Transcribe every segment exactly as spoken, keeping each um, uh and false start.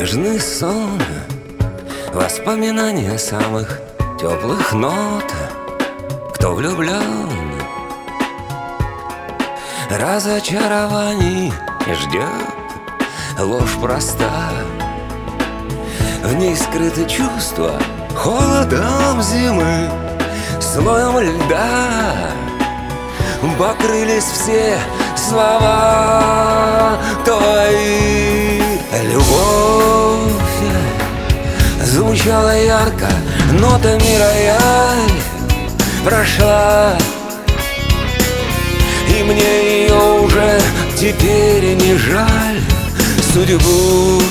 Нежный сон, воспоминания самых теплых нот. Кто влюблен, разочарований ждет. Ложь проста, в ней скрыты чувства холодом зимы, слоем льда покрылись все слова твои. Любовь звучала ярко, нотами рояль прошла, и мне ее уже теперь не жаль. Судьбу,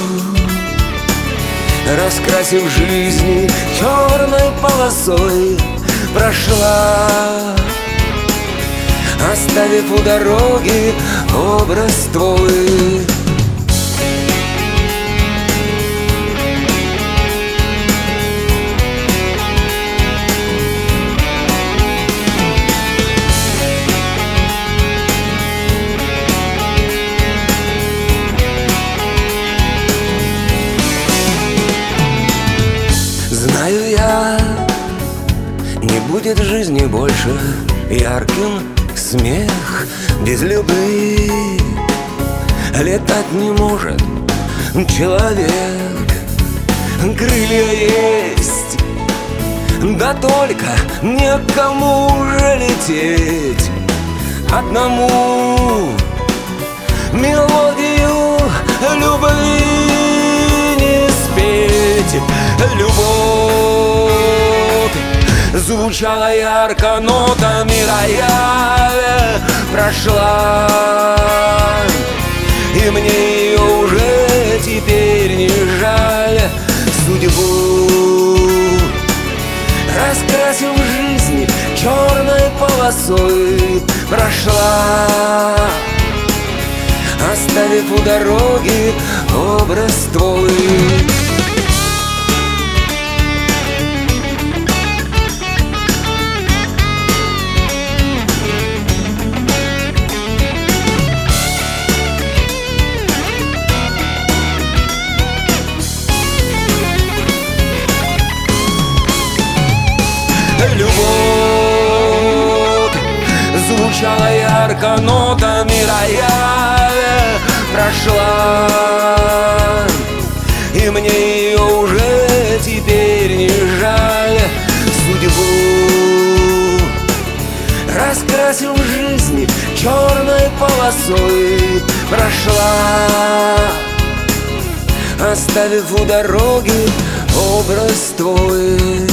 раскрасив жизни черной полосой, прошла, оставив у дороги образ твой. Знаю я, не будет в жизни больше ярким смех без любви. Летать не может человек, крылья есть, да только некому уже лететь одному. Мелодию любви не спеть. Любовь звучала ярко, нотами рояля прошла, и мне ее уже теперь не жаль. Судьбу, раскрасив жизнь черной полосой, прошла, оставив у дороги образ твой. Любовь звучала ярко, нотами рояля прошла, и мне ее уже теперь не жаль. Судьбу, раскрасив жизнь черной полосой, прошла, оставив у дороги образ твой.